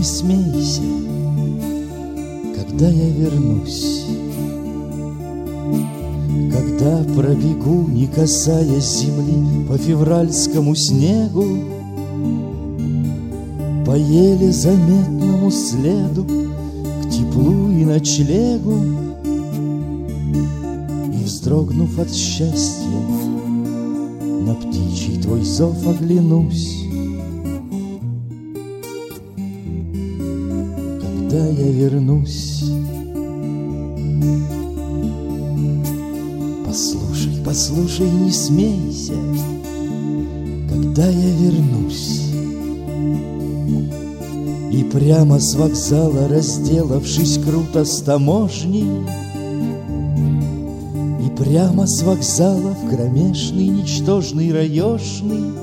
не смейся, когда я вернусь, когда пробегу, не касаясь земли, по февральскому снегу, по еле заметному следу к теплу и ночлегу, и, вздрогнув от счастья, на птичий твой зов оглянусь. Когда я вернусь, послушай, послушай, не смейся, когда я вернусь. И прямо с вокзала, разделавшись круто с таможней, и прямо с вокзала в кромешный, ничтожный, раешный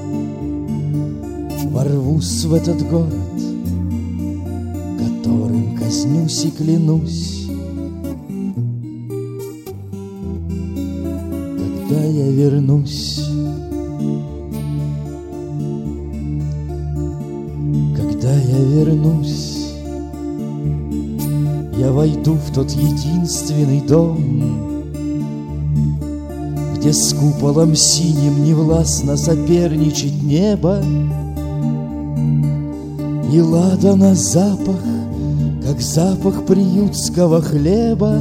ворвусь в этот город, которым казнюсь и клянусь. Когда я вернусь, когда я вернусь, я войду в тот единственный дом, где с куполом синим невластно соперничать небо, и ладана запах, как запах приютского хлеба,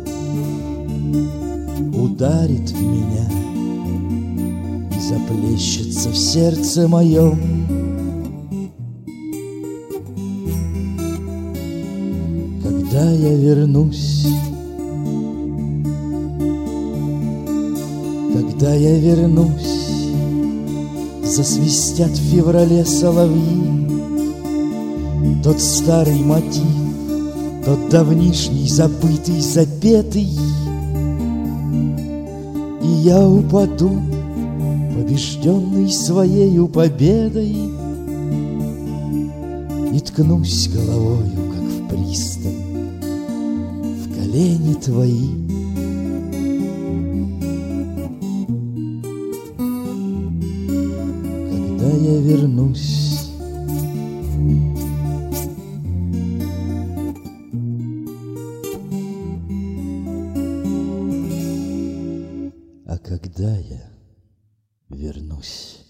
ударит в меня и заплещется в сердце моем. Когда я вернусь, когда я вернусь, засвистят в феврале соловьи, тот старый мотив, тот давнишний, забытый, запетый, и я упаду, побежденный своею победой, и ткнусь головою, как в пристань, в колени твои. Когда я вернусь, а когда я вернусь.